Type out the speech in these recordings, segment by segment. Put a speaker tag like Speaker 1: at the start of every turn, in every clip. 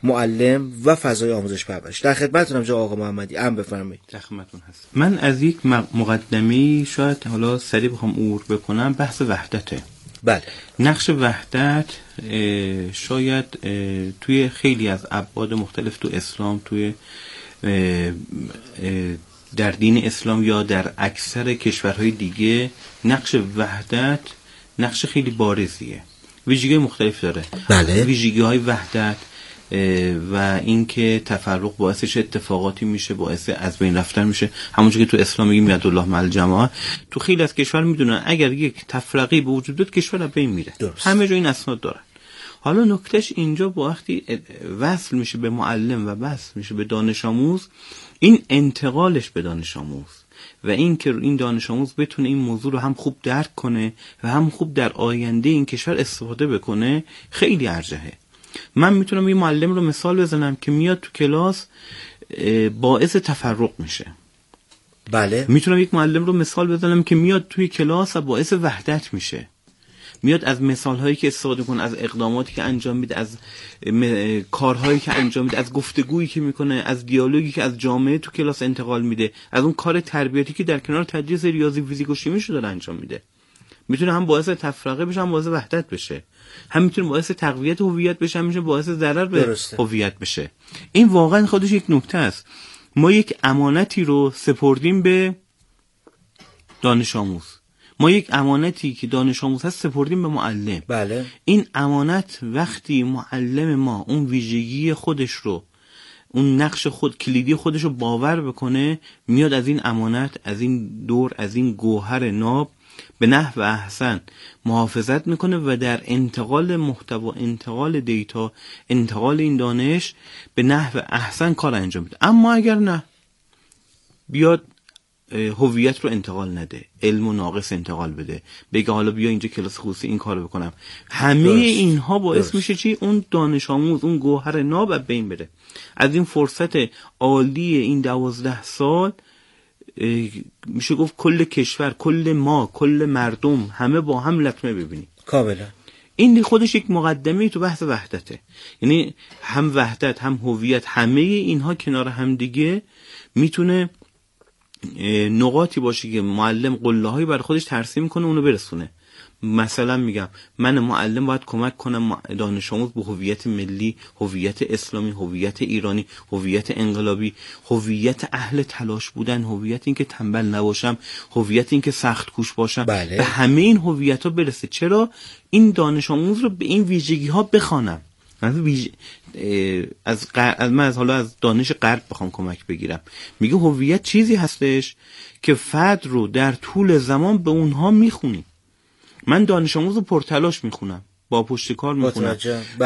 Speaker 1: معلم و فضای آموزش پرورش. در خدمتتونم جناب آقا محمدی. بفرمایید.
Speaker 2: در خدمتتون هست. من از یک مقدمه‌ای شاید حالا سریع بخوام عبور بکنم، بحث وحدته.
Speaker 1: بله.
Speaker 2: نقش وحدت شاید توی خیلی از ابعاد مختلف تو اسلام، توی در دین اسلام یا در اکثر کشورهای دیگه نقش وحدت نقش خیلی بارزیه. ویژگی مختلف داره.
Speaker 1: بله.
Speaker 2: ویژگی‌های وحدت و اینکه تفرق باعث چه اتفاقاتی میشه، باعث از بین رفتن میشه. همونجوری که تو اسلام میگیم یدالله مع الجماعه، تو خیلی از کشور میدونن اگر یک تفرقی به وجود بیاد کشور از بین میره. همه جا این اسناد دارن. حالا نکتهش اینجا با وقتی وصل میشه به معلم و وصل میشه به دانش آموز، این انتقالش به دانش آموز و این که این دانش آموز بتونه این موضوع رو هم خوب درک کنه و هم خوب در آینده این کشور استفاده بکنه خیلی ارجحه. من میتونم یه معلم رو مثال بزنم که میاد تو کلاس باعث تفرق میشه.
Speaker 1: بله.
Speaker 2: میتونم یک معلم رو مثال بزنم که میاد توی کلاس و باعث وحدت میشه. میاد از مثالهایی که استفاده کنه، از اقداماتی که انجام میده، از کارهایی که انجام میده، از گفتگویی که میکنه، از دیالوگی که از جامعه تو کلاس انتقال میده، از اون کار تربیتی که در کنار تدریس ریاضی، فیزیک و شیمی رو داره انجام میده. میتونه هم باعث تفرقه بشه، هم باعث وحدت بشه. هم میتونه باعث تقویت هویت بشه، هم میتونه باعث ضرر به هویت بشه. این واقعا خودش یک نکته است. ما یک امانتی رو سپردیم به دانش آموز. ما یک امانتی که دانش آموز هست سپردیم به معلم.
Speaker 1: بله.
Speaker 2: این امانت وقتی معلم ما اون ویژگی خودش رو، اون نقش خود کلیدی خودش رو باور بکنه، میاد از این امانت، از این دور، از این گوهر ناب به نحو احسن محافظت میکنه و در انتقال محتوا، انتقال دیتا، انتقال این دانش به نحو احسن کار انجام میده. اما اگر نه، بیاد هویت رو انتقال نده، علم و ناقص انتقال بده، بگه حالا بیا اینجا کلاس خصوصی این کارو بکنم، همه اینها باعث میشه چی؟ اون دانش آموز، اون گوهر ناب از بین بره. از این فرصت عالی این 12 سال میشه گفت کل کشور، کل ما، کل مردم همه با هم لطمه ببینیم.
Speaker 1: کاملا.
Speaker 2: این خودش یک مقدمه تو بحث وحدته. یعنی هم وحدت، هم هویت، همه اینها کنار هم دیگه میتونه نقاطی باشه که معلم قله‌هایی برای خودش ترسیم کنه، اونو برسونه. مثلا میگم من معلم باید کمک کنم دانش آموز به هویت ملی، هویت اسلامی، هویت ایرانی، هویت انقلابی، هویت اهل تلاش بودن، هویت این که تنبل نباشم، هویت این که سخت کوش باشم.
Speaker 1: بله.
Speaker 2: به همه این هویت‌ها برسه. چرا؟ این دانش آموز رو به این ویژگی‌ها بخوانم. از دانش غرب بخوام کمک بگیرم. میگه هویت چیزی هستش که فرد رو در طول زمان به اونها میخونی. من دانش آموز رو پرتلاش میخونم، با پشتکار میخونم،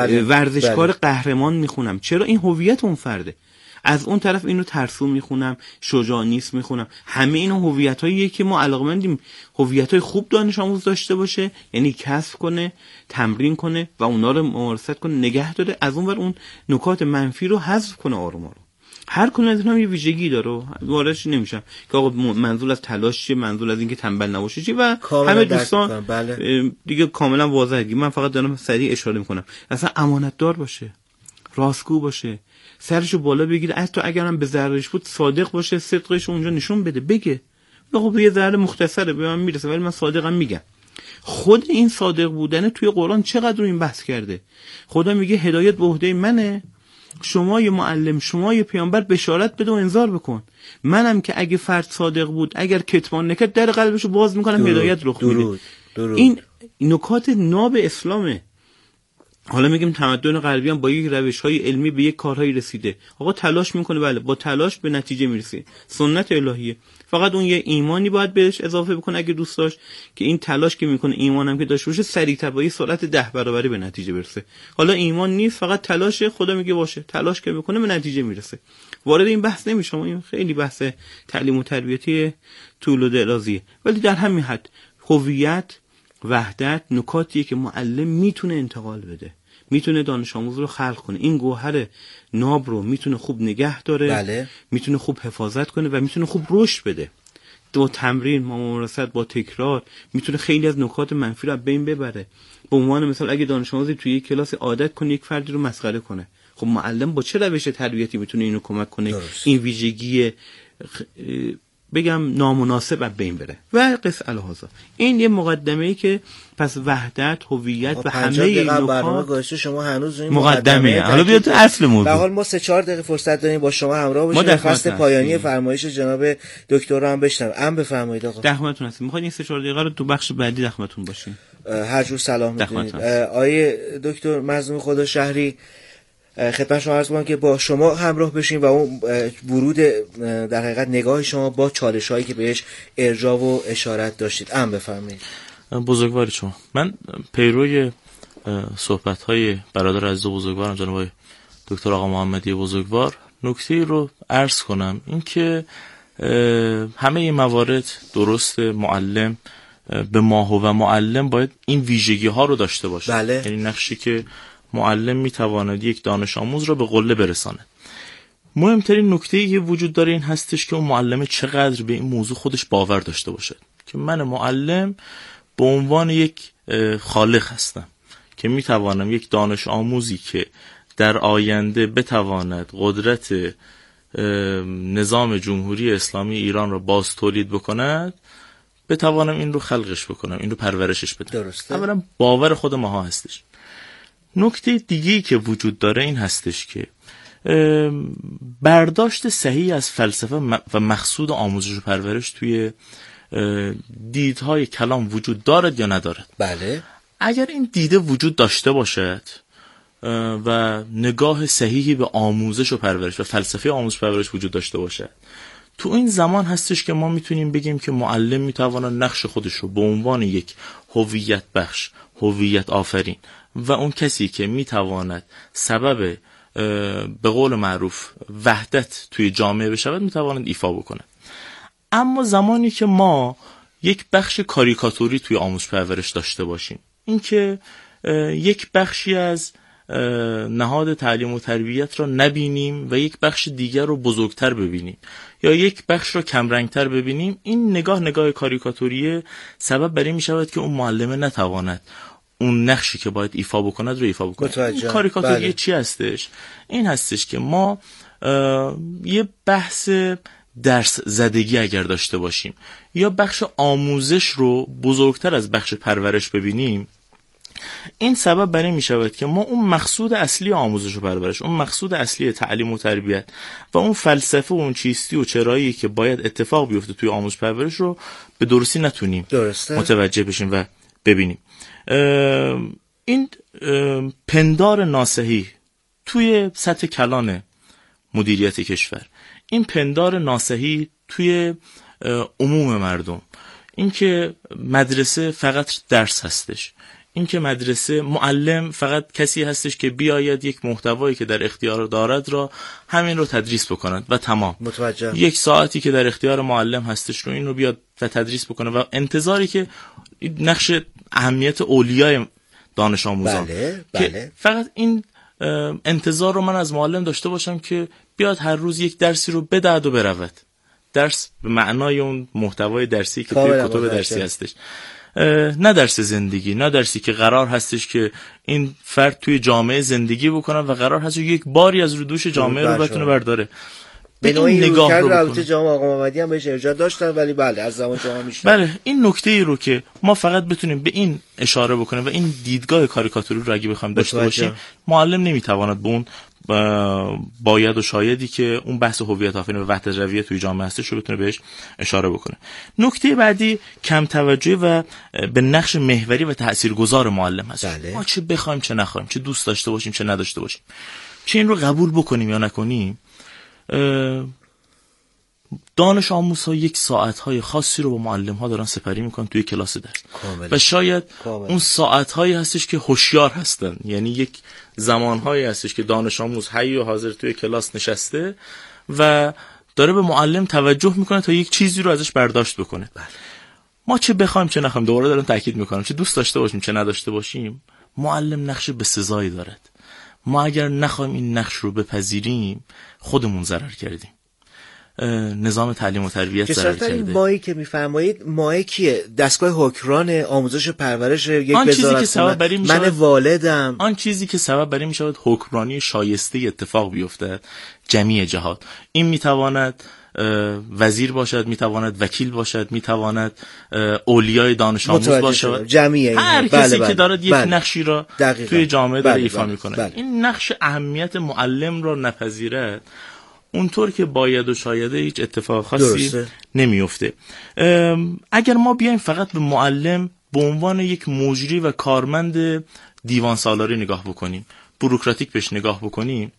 Speaker 2: ورزشکار قهرمان میخونم. چرا؟ این هویت اون فرده. از اون طرف اینو ترسو میخونم، شجاع نیست میخونم. همه اینا هویتاییه که ما علاقمندیم هویتای خوب دانش آموز داشته باشه، یعنی کسب کنه، تمرین کنه و اونا رو ممارست کنه، نگه داره. از اون ور اون نکات منفی رو حذف کنه آروم آروم. هر کدوم از اینا یه ویژگی داره، واردش نمیشم که آقا منظور از تلاش چیه، منظور از اینکه تنبل نباشه چیه و همه دوستان
Speaker 1: بله.
Speaker 2: دیگه کاملا واضحه. من فقط دارم سریع اشاره میکنم. اصلا امانت دار باشه، راستگو باشه، سرشو بالا بگیره، حتی اگرم به ضررش بود صادق باشه، صدقش اونجا نشون بده، بگه خب یه ذره مختصره به من میرسه ولی من صادقم میگم. خود این صادق بودن توی قرآن چقدر رو این بحث کرده. خدا میگه هدایت به عهده منه، شما یه معلم، شما یه پیامبر بشارت بده و انذار بکن. منم که اگه فرد صادق بود، اگر کتمان نکرد، در قلبشو باز میکنم، هدایت رخ میده. این نکات ناب اسلامه. حالا میگیم تمدن غربی هم با یک روش‌های علمی به یک کارهایی رسیده. آقا تلاش میکنه، بله، با تلاش به نتیجه میرسه. سنت الهیه. فقط اون یه ایمانی باید بهش اضافه بکنه اگه دوست داشت که این تلاش که میکنه، ایمانم که داشته باشه، سریعتر با سرعت 10 برابری به نتیجه برسه. حالا ایمان نیست، فقط تلاشه، خدا میگه باشه، تلاش که بکنه به نتیجه میرسه. وارد این بحث نمیشم، این خیلی بحث تعلیم و تربیتی طول و درازیه. ولی در همین حد هویت، وحدت نکاتیه که معلم میتونه انتقال بده، میتونه دانش آموز رو خلق کنه، این گوهر ناب رو میتونه خوب نگه داره.
Speaker 1: بله.
Speaker 2: میتونه خوب حفاظت کنه و میتونه خوب رشد بده. با تمرین، با ممارست، با تکرار میتونه خیلی از نکات منفی رو از بین ببره. به عنوان مثال اگه دانش آموزی توی یک کلاس عادت کنه یک فردی رو مسخره کنه، خب معلم با چه روش تربیتی میتونه اینو کمک کنه
Speaker 1: درست.
Speaker 2: این ویژگی بگم نامناسب از بین بره و قص الهازا. این یه مقدمه‌ای که پس وحدت، هویت و همه این
Speaker 1: برنامه
Speaker 2: نکات
Speaker 1: گذشته شما هنوز این
Speaker 2: مقدمه. حالا بیا تو اصل موضوع.
Speaker 1: به حال ما 3-4 دقیقه فرصت داریم با شما همراه باشیم. فصل پایانی فرمایش جناب دکتر رو هم بشنویم. بفرمایید آقا.
Speaker 2: دخمتون هستیم. می‌خواید این 3-4 دقیقه رو تو بخش بعدی دخمتون باشیم.
Speaker 1: هر جور سلام می‌دونید. آیه دکتر مظلوم خدا شهری، خدمت شما عرض کنم که با شما همراه بشیم و اون ورود در حقیقت نگاه شما با چالش‌هایی که بهش ارجاع و اشارت داشتید. بفرمایید.
Speaker 3: بزرگواری شما. من پیروی صحبت‌های برادر عزیز و بزرگوارم جناب دکتر آقا محمدی بزرگوار نکته‌ای رو عرض کنم، این که همه این موارد درست، معلم به ماهو و معلم باید این ویژگی‌ها رو داشته باشه.
Speaker 1: بله.
Speaker 3: یعنی نقشی که معلم میتواند یک دانش آموز را به قله برساند. مهمترین نکته‌ای که وجود داره این هستش که اون معلم چقدر به این موضوع خودش باور داشته باشه که من معلم به عنوان یک خالق هستم که میتوانم یک دانش آموزی که در آینده بتواند قدرت نظام جمهوری اسلامی ایران را باز تولید بکند، بتوانم این رو خلقش بکنم، این رو پرورشش بدم.
Speaker 1: درسته.
Speaker 3: اولا باور خود ماها هستش. نکته دیگه‌ای که وجود داره این هستش که برداشت صحیح از فلسفه و مقصود آموزش و پرورش توی دیدهای کلام وجود دارد یا ندارد.
Speaker 1: بله.
Speaker 3: اگر این دیده وجود داشته باشد و نگاه صحیحی به آموزش و پرورش و فلسفه آموزش و پرورش وجود داشته باشد، تو این زمان هستش که ما میتونیم بگیم که معلم میتواند نقش خودش رو به عنوان یک هویت بخش، هویت آفرین و اون کسی که میتواند سبب به قول معروف وحدت توی جامعه بشود میتواند ایفا بکنه. اما زمانی که ما یک بخش کاریکاتوری توی آموزش پرورش داشته باشیم، این که یک بخشی از نهاد تعلیم و تربیت را نبینیم و یک بخش دیگر رو بزرگتر ببینیم یا یک بخش رو کمرنگتر ببینیم، این نگاه کاریکاتوریه سبب بر این می شود که اون معلمه نتواند اون نقشی که باید ایفا بکند رو ایفا بکنه. این کاریکاتوری
Speaker 1: بله.
Speaker 3: چی هستش؟ این هستش که ما یه بحث درس زدگی اگر داشته باشیم یا بخش آموزش رو بزرگتر از بخش پرورش ببینیم، این سبب بر این می شود که ما اون مقصود اصلی آموزش و پرورش، اون مقصود اصلی تعلیم و تربیت و اون فلسفه و اون چیستی و چرایی که باید اتفاق بیفته توی آموزش پرورش رو به درستی نتونیم متوجه بشیم و ببینیم. این پندار ناصحی توی سطح کلان مدیریت کشور، این پندار ناصحی توی عموم مردم، این که مدرسه فقط درس هستش، این که مدرسه معلم فقط کسی هستش که بیاید یک محتوایی که در اختیار دارد را همین رو تدریس بکند و تمام.
Speaker 1: متوجه.
Speaker 3: یک ساعتی که در اختیار معلم هستش رو این رو بیاد و تدریس بکنه و انتظاری که نقش اهمیت اولیای دانش آموزان
Speaker 1: بله.
Speaker 3: که فقط این انتظار رو من از معلم داشته باشم که بیاد هر روز یک درسی رو بدهد و برود. درس به معنای اون محتوای درسی که توی کتب درسی هستش، نه درس زندگی، نه درسی که قرار هستش که این فرد توی جامعه زندگی بکنه و قرار هست یک باری از رو دوش جامعه رو بتونه برداره.
Speaker 1: به این نگاه رو البته جناب آقا محمدی هم بهش ارجاع داشتن، ولی بله از زمان شما میشه.
Speaker 3: بله، این نکته ای رو که ما فقط بتونیم به این اشاره بکنیم و این دیدگاه کاریکاتوری رو اگه بخوایم داشته باشیم، معلم نمیتواند به اون باید و شایدی که اون بحث هویت آفرین و وحدت رویه توی جامعه هستش رو بتونه بهش اشاره بکنه. نکته بعدی کم توجهی و به نقش محوری و تاثیرگذار معلم هست.
Speaker 1: بله.
Speaker 3: ما چه بخوایم چه نخوایم، چه دوست داشته باشیم چه نداشته باشیم، چه این رو قبول بکنیم یا نکنیم، دانش آموزها یک ساعت‌های خاصی رو با معلم‌ها دارن سپری میکنن توی کلاس درس و شاید اون ساعت‌هایی هستش که هوشیار هستن، یعنی یک زمان‌هایی هستش که دانش آموز حی و حاضر توی کلاس نشسته و داره به معلم توجه میکنه تا یک چیزی رو ازش برداشت بکنه. ما چه بخوایم چه نخوایم، دوباره دارم تاکید میکنم، چه دوست داشته باشیم چه نداشته باشیم، معلم نقش بسزایی دارد. ما اگر نخوایم این نقش رو بپذیریم خودمون ضرر کردیم. نظام تعلیم و تربیت ضرر کرده.
Speaker 1: این مایی که میفرمایید مایی کیه؟ دستگاه حکمران آموزش پرورش یک وزارت، من والدم.
Speaker 3: آن چیزی که سبب بر این میشود حکمرانی شایسته اتفاق بیفته جمیع جهات. این میتواند وزیر باشد، میتواند وکیل باشد، میتواند اولیای دانش آموز باشد،
Speaker 1: جمیع
Speaker 3: هر کسی که دارد یک نقشی را توی جامعه داره ایفا میکنه. این نقش اهمیت معلم را نپذیرد، اونطور که باید و شایده هیچ اتفاق خاصی نمیفته. اگر ما بیایم فقط به معلم به عنوان یک مجری و کارمند دیوان سالاری نگاه بکنیم، بوروکراتیک بهش نگاه بکنیم،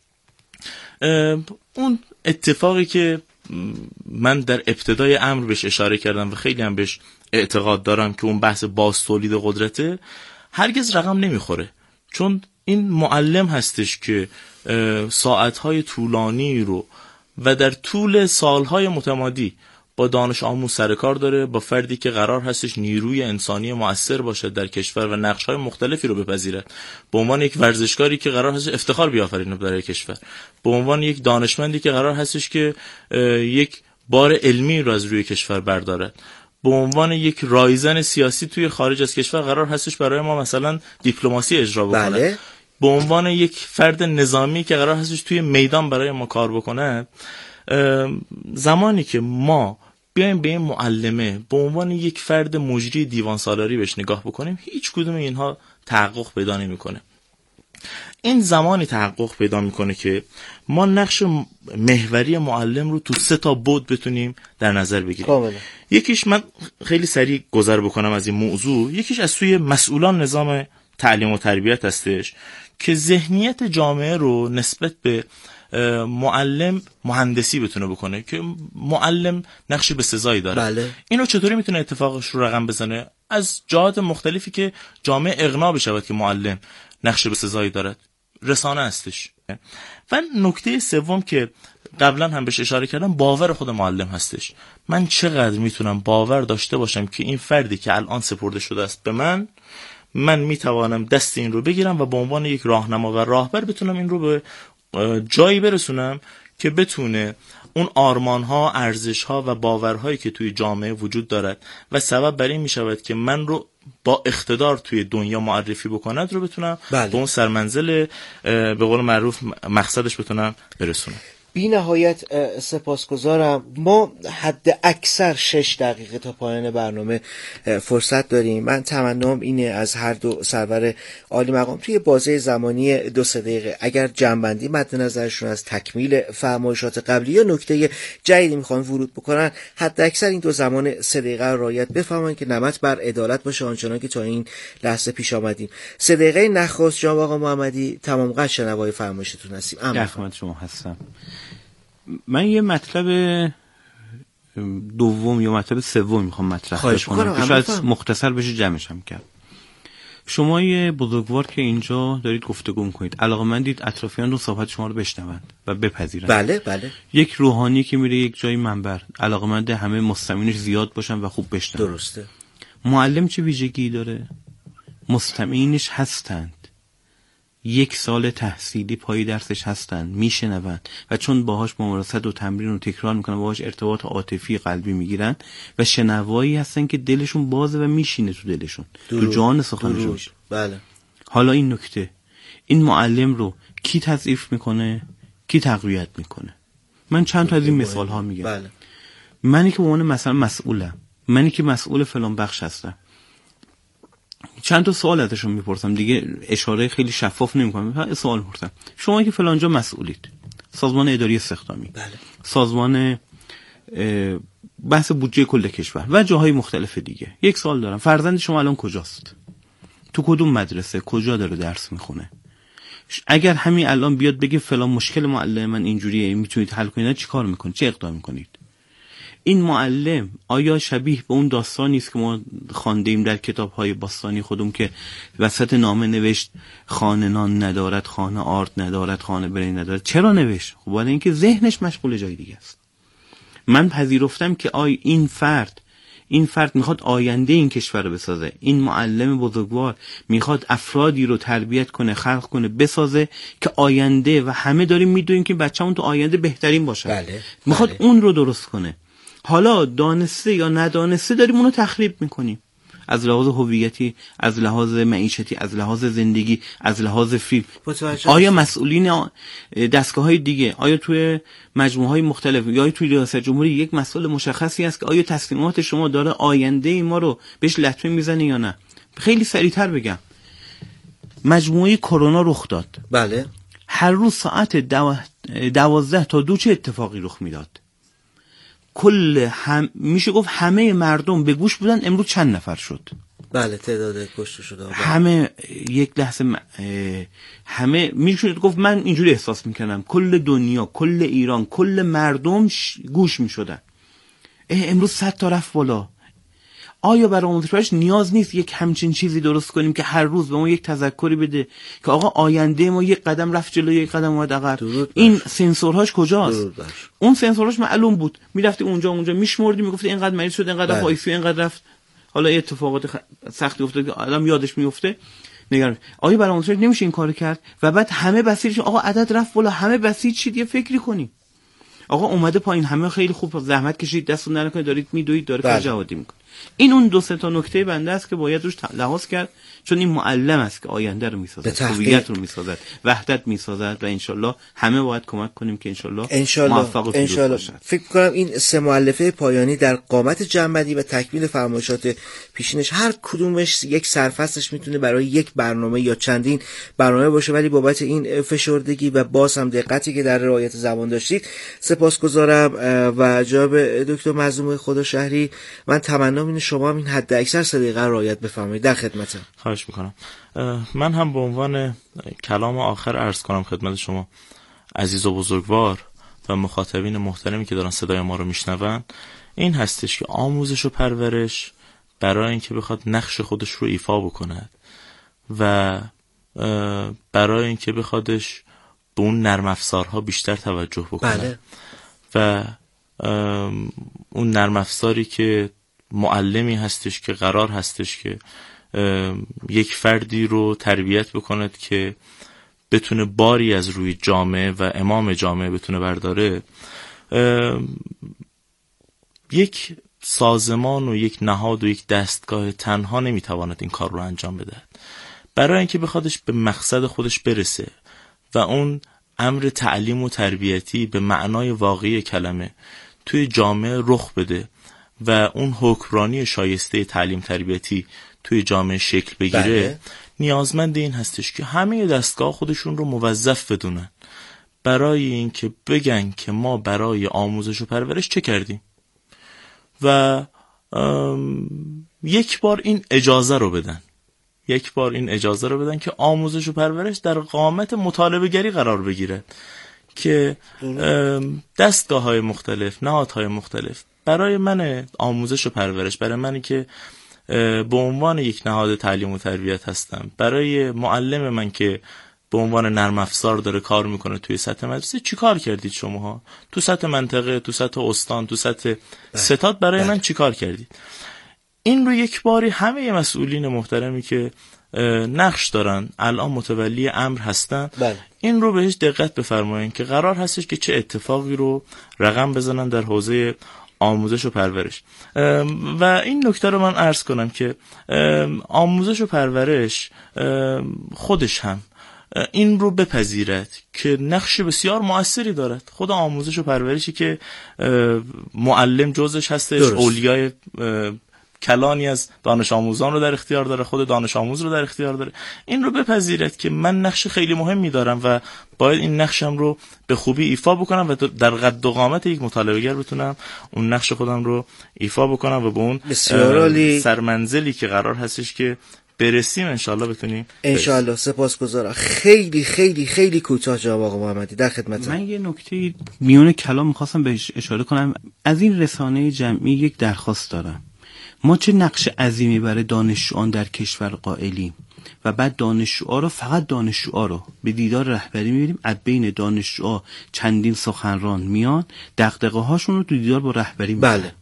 Speaker 3: اون اتفاقی که من در ابتدای امر بهش اشاره کردم و خیلی هم بهش اعتقاد دارم که اون بحث باز تولید قدرته، هرگز رقم نمیخوره. چون این معلم هستش که ساعتهای طولانی رو و در طول سالهای متمادی با دانش آموز سر کار داره، با فردی که قرار هستش نیروی انسانی مؤثر باشد در کشور و نقش‌های مختلفی رو بپذیرد، به عنوان یک ورزشکاری که قرار هستش افتخار بیافرینه برای کشور، به عنوان یک دانشمندی که قرار هستش که یک بار علمی رو از روی کشور بردارد، به عنوان یک رایزن سیاسی توی خارج از کشور قرار هستش برای ما مثلا دیپلماسی اجرا بکنه.
Speaker 1: بله.
Speaker 3: به عنوان یک فرد نظامی که قرار هستش توی میدان برای ما کار بکنه. زمانی که ما بیایم به این معلمه به عنوان یک فرد مجری دیوان سالاری بهش نگاه بکنیم، هیچ کدوم اینها تحقق پیدا نمیکنه. این زمانی تحقق پیدا میکنه که ما نقش محوری معلم رو تو 3 بعد بتونیم در نظر بگیریم. یکیش، من خیلی سریع گذر بکنم از این موضوع، یکیش از سوی مسئولان نظام تعلیم و تربیت هستش که ذهنیت جامعه رو نسبت به معلم مهندسی بتونه بکنه که معلم نقش به سزایی داره.
Speaker 1: بله.
Speaker 3: اینو چطوری میتونه اتفاقش رو رقم بزنه؟ از جهات مختلفی که جامعه اقناع بشود که معلم نقش به سزایی دارد. رسانه هستش. و نکته سوم که قبلا هم بهش اشاره کردم، باور خود معلم هستش. من چقدر میتونم باور داشته باشم که این فردی که الان سپرده شده است به من میتوانم دست این رو بگیرم و به عنوان یک راهنما و راهبر بتونم این رو به جایی برسونم که بتونه اون آرمان‌ها، ارزش‌ها و باورهایی که توی جامعه وجود دارد و سبب بر این میشود که من رو با اقتدار توی دنیا معرفی بکند رو بتونم به اون سرمنزل به قول معروف مقصدش بتونم برسونم.
Speaker 1: بی نهایت سپاسگزارم. ما حد اکثر 6 دقیقه تا پایان برنامه فرصت داریم. من تمنام اینه از هر دو سرور عالی مقام توی بازه زمانی 2-3 دقیقه اگر جنبندی مد نظرشون از تکمیل فرمایشات قبلی یا نکته جدیدی میخوان ورود بکنن، حد اکثر این 2 زمان 3 دقیقه رو رعایت بفرمایید که نمط بر عدالت باشه آنچنان که تا این لحظه پیش آمدیم. 3 دقیقه نخست جناب آقا محمدی تمام قد شنوای فرمایشتون هستیم.
Speaker 2: خدمت شما هستم. من یه مطلب دوم یا مطلب سوم میخوام مطرح کنم که شاید مختصر بشه جمعش هم کرد. شما یه بزرگوار که اینجا دارید گفتگو میکنید، علاقه‌مندید اطرافیان رو صحبت شما رو بشنوند و بپذیرند.
Speaker 1: بله بله.
Speaker 2: یک روحانی که میره یک جای منبر، علاقه‌مند همه مستمعینش زیاد باشن و خوب بشنون.
Speaker 1: درسته.
Speaker 2: معلم چه ویژگی داره؟ مستمعینش هستند، 1 سال تحصیلی پای درسش هستن، میشنون و چون باهاش ممارست و تمرین و تکرار میکنن، باهاش ارتباط عاطفی قلبی میگیرن و شنوایی هستن که دلشون بازه و میشینه تو دلشون، تو جان سخنشون.
Speaker 1: بله.
Speaker 2: حالا این نکته، این معلم رو کی تضعیف میکنه، کی تقویت میکنه؟ من چند تا از این مثال ها میگم.
Speaker 1: بله.
Speaker 2: منی که به عنوان مثلا مسئولم، منی که مسئول فلان بخش هستم، چند تا سوال ازشون میپرسم دیگه، اشاره خیلی شفاف نمیکنم، سوال میپرسم. شما که فلانجا مسئولید، سازمان اداری استخدامی،
Speaker 1: بله.
Speaker 2: سازمان بحث بودجه کل کشور و جاهای مختلف دیگه، 1 سوال دارم، فرزند شما الان کجاست؟ تو کدوم مدرسه؟ کجا داره درس میخونه؟ اگر همین الان بیاد بگه فلان مشکل معلم من اینجوریه، میتونید حل کنید، چی کار میکنید؟ چه اقدام میکنید؟ این معلم آیا شبیه به اون داستانی است که ما خواندیم در کتاب‌های باستانی خودمون که وسط نامه نوشت خانه نان ندارد، خانه آرد ندارد، خانه برنج ندارد؟ چرا نوشت؟ خب برای اینکه ذهنش مشغول جای دیگه است. من پذیرفتم که این فرد این فرد میخواد آینده این کشور رو بسازه، این معلم بزرگوار میخواد افرادی رو تربیت کنه، خلق کنه، بسازه که آینده، و همه داریم میدونیم که بچه‌مون تو آینده بهترین باشه.
Speaker 1: بله.
Speaker 2: میخواد اون رو درست کنه. حالا دانسته یا ندانسته داریم اونو تخریب میکنیم، از لحاظ هویتی، از لحاظ معیشتی، از لحاظ زندگی، از لحاظ فیلم. آیا مسئولین دستگاه‌های دیگه، آیا توی مجموعه‌های مختلف یا توی ریاست جمهوری یک مسئول مشخصی هست که آیا تصمیمات شما داره آینده ما رو بهش لطمه میزنه یا نه؟ خیلی سریعتر بگم، مجموعه کرونا رخ داد.
Speaker 1: بله.
Speaker 2: هر روز ساعت 12 تا 2 چه اتفاقی رخ میداد؟ میشه گفت همه مردم به گوش بودن. امروز چند نفر شد؟
Speaker 1: بله، تعداد کشته شده
Speaker 2: همه یک لحظه همه میشه گفت من اینجوری احساس میکنم کل دنیا، کل ایران، کل مردم گوش میشدن. امروز 100 تا رفت بالا. آیا برای آموزش پرورش نیاز نیست یک همچین چیزی درست کنیم که هر روز به ما یک تذکری بده که آقا آینده ما یک قدم رفت جلو، یک قدم اومد عقب؟ این سنسورهاش کجاست؟ اون سنسورهاش معلوم بود، میرفتی اونجا میشمردی، میگفتی اینقدر مریض شد، اینقدر آیسی، اینقدر رفت. حالا اتفاقات سختی افتاد که آدم یادش میفته. نگران آیا برای آموزش نمیشه این کارو کرد؟ و بعد همه بسیجش آقا عدد رفت بالا، همه بسیج شید، یه فکری کنیم. آقا اومده پایین، همه خیلی خوب زحمت کشید، دستون در نکنید، دارید میدوید، داره کار جوادی میکنه. این اون 2-3 تا نکته بنده است که باید روش لحاظ کرد، چون این معلم است که آینده رو میسازد، هویت رو میسازد، وحدت میسازد، و انشالله همه باید کمک کنیم که انشالله موفق و پیروز باشد.
Speaker 1: فکر کنم این 3 مؤلفه پایانی در قامت جمع‌بندی و تکمیل فرمایشات پیشینش هر کدومش یک سرفصلش میتونه برای یک برنامه یا چندین برنامه باشه، ولی بابت این فشردگی و باز هم دقتی که در رعایت زبان داشتید سپاسگزارم. و جناب دکتر مظلوم خداشهری، من تمنا اینه شما این حد اکثر 3 دقیقه رعایت بفرمایید. در خدمتم.
Speaker 3: خواهش میکنم. من هم به عنوان کلام آخر عرض کنم خدمت شما عزیز و بزرگوار و مخاطبین محترمی که دارن صدای ما رو میشنون، این هستش که آموزش و پرورش برای اینکه بخواد نقش خودش رو ایفا بکند و برای اینکه بخوادش به اون نرم افزارها بیشتر توجه بکنه.
Speaker 1: بله.
Speaker 3: و اون نرم افزاری که معلمی هستش که قرار هستش که یک فردی رو تربیت بکند که بتونه باری از روی جامعه و امام جامعه بتونه برداره، یک سازمان و یک نهاد و یک دستگاه تنها نمیتواند این کار رو انجام بده. برای اینکه بخوادش به مقصد خودش برسه و اون امر تعلیم و تربیتی به معنای واقعی کلمه توی جامعه رخ بده و اون حکمرانی شایسته تعلیم تربیتی توی جامعه شکل بگیره،
Speaker 1: بله.
Speaker 3: نیازمند این هستش که همه دستگاه خودشون رو موظف بدونن برای اینکه بگن که ما برای آموزش و پرورش چه کردیم و یک بار این اجازه رو بدن که آموزش و پرورش در قامت مطالبه گری قرار بگیره، که دستگاه‌های مختلف، نهادهای مختلف برای من آموزش و پرورش، برای منی که به عنوان یک نهاد تعلیم و تربیت هستم، برای معلم من که به عنوان نرم افزار داره کار میکنه توی سطح مدرسه، چی کار کردید شماها؟ تو سطح منطقه، تو سطح استان، تو سطح ستاد برای من چی کار کردید؟ این رو یک باری همه مسئولین محترمی که نقش دارن الان متولی امر هستن، این رو بهش دقت بفرمایید که قرار هستش که چه اتفاقی رو رقم بزنن در حوزه آموزش و پرورش. و این نکته رو من عرض کنم که آموزش و پرورش خودش هم این رو بپذیرد که نقش بسیار مؤثری دارد. خود آموزش و پرورشی که معلم جزش هستش، اولیای کلانی از دانش آموزان رو در اختیار داره، خود دانش آموز رو در اختیار داره، این رو بپذیرد که من نقش خیلی مهمی دارم و باید این نقشم رو به خوبی ایفا بکنم و در قد و قامت یک مطالبه گر بتونم اون نقش خودم رو ایفا بکنم و به اون سرمنزلی که قرار هستش که برسیم انشالله بتونیم.
Speaker 1: انشالله. سپاسگزارم. خیلی خیلی خیلی کوتاه جناب آقا محمدی، در خدمتم.
Speaker 2: من یه نکته میون کلام میخواستم بهش اشاره کنم. از این رسانه جمعی یک درخواست دارم. ما چه نقش عظیمی برای دانشجویان در کشور قائلیم و بعد دانشجوها رو، فقط دانشجوها رو به دیدار رهبری می‌بریم، از بین دانشجوها چندین سخنران میان دغدغه هاشون رو تو دیدار با رهبری می‌کنن.
Speaker 1: بله.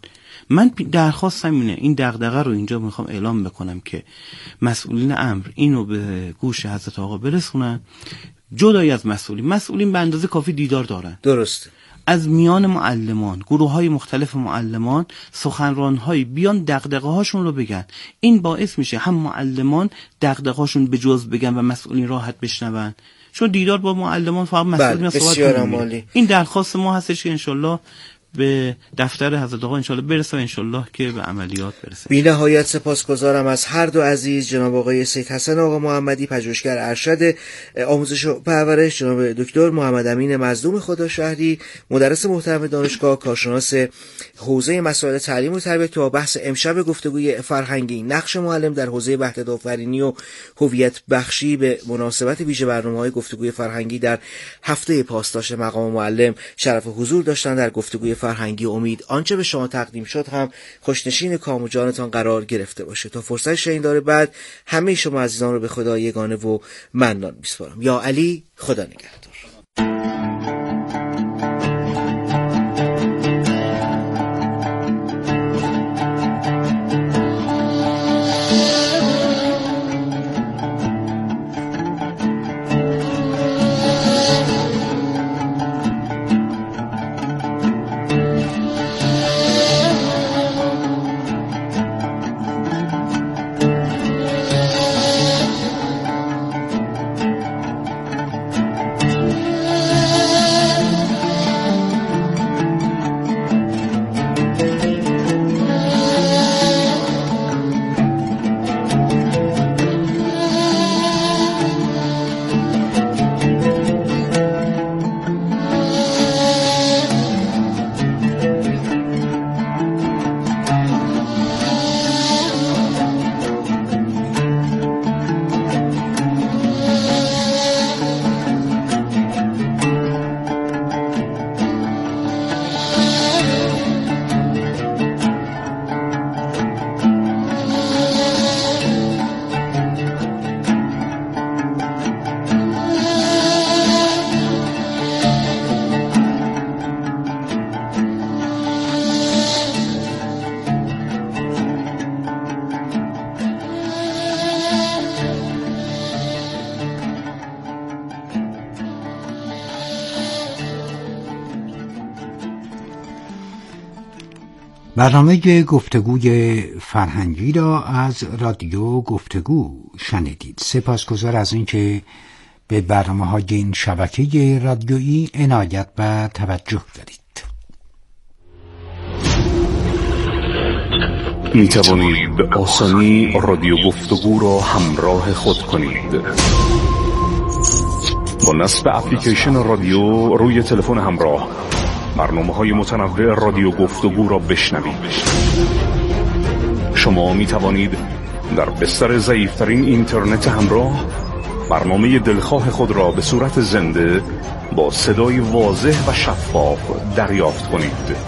Speaker 2: من درخواستم اینه، این دغدغه رو اینجا میخوام اعلام بکنم که مسئولین امر اینو به گوش حضرت آقا برسونن. جدای از مسئولین به اندازه کافی دیدار دارن،
Speaker 1: درسته،
Speaker 2: از میان معلمان، گروه‌های مختلف معلمان، سخنران‌های بیان دغدغه‌هاشون رو بگن. این باعث میشه هم معلمان دغدغه‌هاشون به جز بگن و مسئولین راحت بشنون، چون دیدار با معلمان فقط مسئولین صحبت کنن. این درخواست ما هستش که انشالله به دفتر حضرت آقا انشالله برسه و انشالله که به عملیات برسه.
Speaker 1: بی نهایت سپاسگزارم از هر دو عزیز، جناب آقای سید حسن آقا محمدی، پژوهشگر ارشد آموزش و پرورش، جناب دکتر محمد امین مظلوم خدا شهری، مدرس محترم دانشگاه، کارشناس حوزه مسائل تعلیم و تربیت، تا بحث امشب گفتگوی فرهنگی، نقش معلم در حوزه وحدت آفرینی و هویت بخشی به مناسبت ویژه برنامه‌های گفتگوی فرهنگی در هفته پاسداشت مقام معلم شرف حضور داشتن در گفتگوی فرهنگی. امید آنچه به شما تقدیم شد هم خوشنشین کام و جانتان قرار گرفته باشه. تا فرصت شنیدار بعد همه شما عزیزان رو به خدا یگانه و منان میسپارم. یا علی، خدا نگهدار.
Speaker 4: برنامه گفتگوی فرهنگی را از رادیو گفتگو شنیدید. سپاسگزار از اینکه به برنامه‌های این شبکه رادیویی عنایت و توجه دارید.
Speaker 5: می توانید به آسانی رادیو گفتگو را همراه خود کنید. با نصب اپلیکیشن رادیو روی تلفن همراه برنامه‌های متنوع رادیو گفتگو را بشنوید. شما می توانید در بستر ضعیف‌ترین اینترنت همراه برنامه دلخواه خود را به صورت زنده با صدای واضح و شفاف دریافت کنید.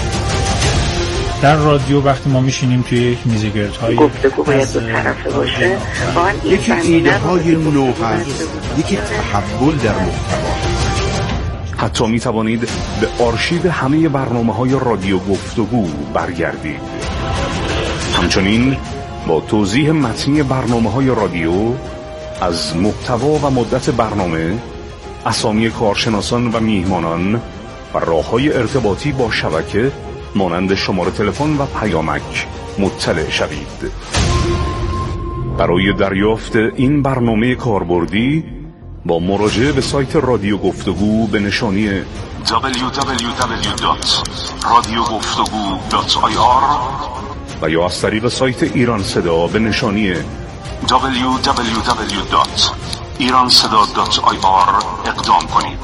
Speaker 6: در رادیو وقتی ما میشینیم توی یک میزگردهای
Speaker 7: گفتگو باید دو طرفه باشه،
Speaker 8: یکی ایده های نو هست، یکی تحول در محتوا.
Speaker 5: حتی می توانید به آرشیو همه برنامه‌های رادیو گفتگو برگردید. همچنین با توضیح متنی برنامه‌های رادیو از محتوا و مدت برنامه، اسامی کارشناسان و میهمانان و راه‌های ارتباطی با شبکه مانند شماره تلفن و پیامک مطلع شوید. برای دریافت این برنامه کاربردی با مراجعه به سایت رادیو گفتگو به نشانی www.radiogoftagu.ir و یا از طریق سایت ایران صدا به نشانی www.iranseda.ir اقدام کنید.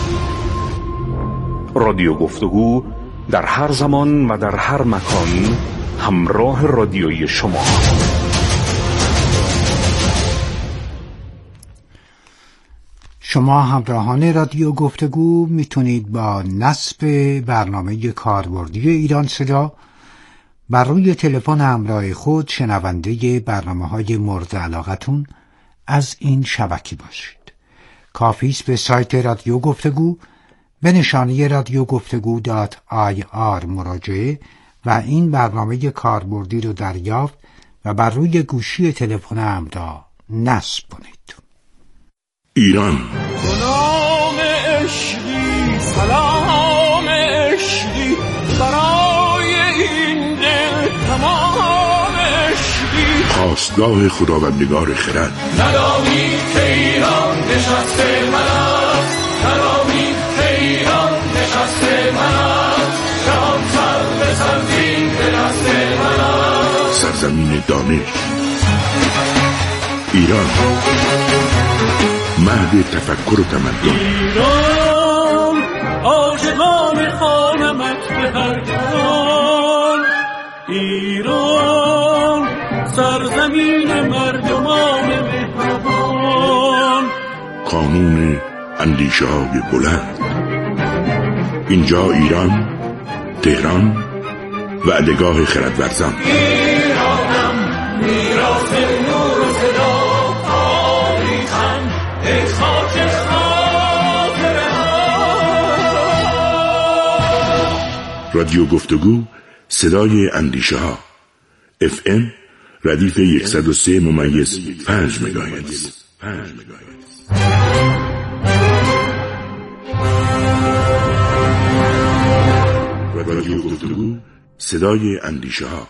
Speaker 5: رادیو گفتگو در هر زمان و در هر مکان همراه رادیویی شما.
Speaker 4: شما همراهان رادیو گفتگو میتونید با نصب برنامه کاربردی ایران صدا بر روی تلفن همراه خود شنونده برنامه‌های مورد علاقتون از این شبکه باشید. کافی است به سایت رادیو گفتگو به نشانی radiogoftagu.ir مراجعه و این برنامه کاربردی رو دریافت و بر روی گوشی تلفن همراه نصب کنید.
Speaker 5: ایران
Speaker 9: سلام عشقی، سلام عشقی، برای این دل تمام عشقی،
Speaker 5: خواستگاه خداوندگار خرد.
Speaker 9: ندانی که ایران نشسته من است، ندانی که ایران نشسته من است، جهان سر به سرزین به دست من است.
Speaker 5: سرزمین دانش ایران، مهد تفکر و تمدن.
Speaker 9: ایران عاشقان خوانمت به هر جهان، ایران سرزمین مردمان مهربان.
Speaker 5: قانون اندیشه های بلند. اینجا ایران، تهران، وعدگاه خردورزان.
Speaker 9: ایرانم میراث نور و صدا، تاریخم ای خاک خاطره ها.
Speaker 5: رادیو گفتگو، صدای اندیشه ها. FM ردیف 103.5 مگاهرتز. رادیو گفتگو، صدای اندیشه ها.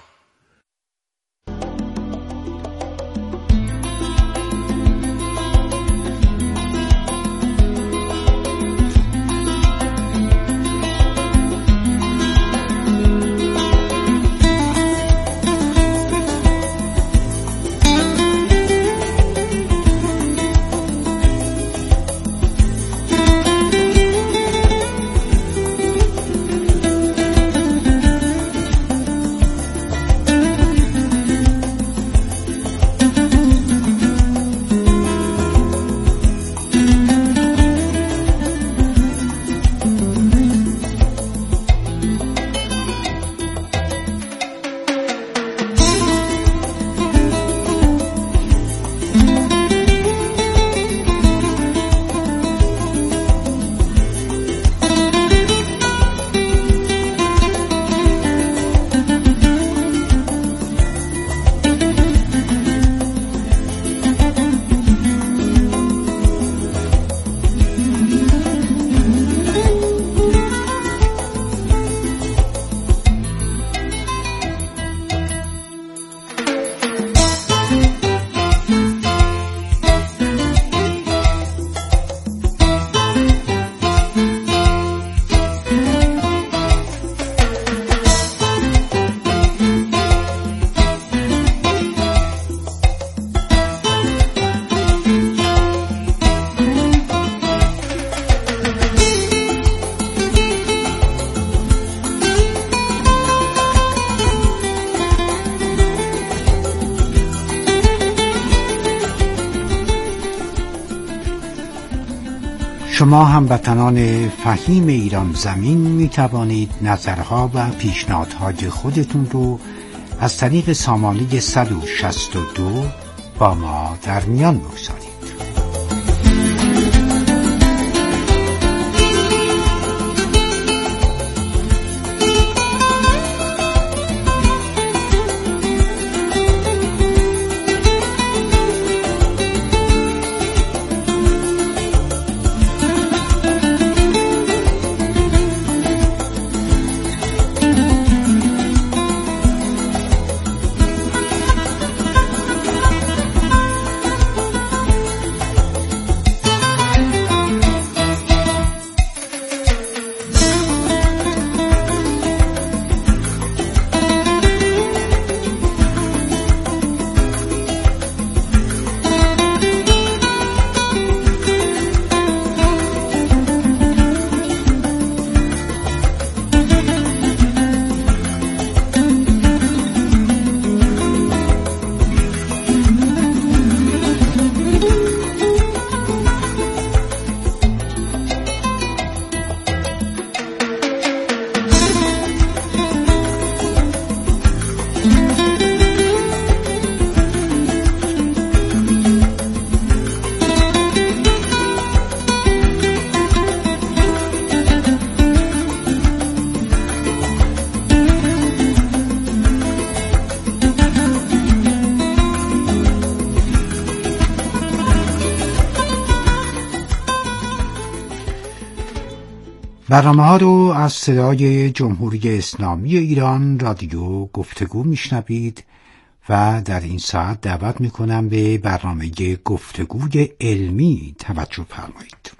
Speaker 4: شما هموطنان فهیم ایران زمین می توانید نظرها و پیشنهادهای خودتون رو از طریق سامانه 162 با ما در میان بگذارید. برنامه ها رو از صدای جمهوری اسلامی ایران رادیو گفتگو میشنوید و در این ساعت دعوت میکنم به برنامه گفتگوی علمی توجه فرمایید.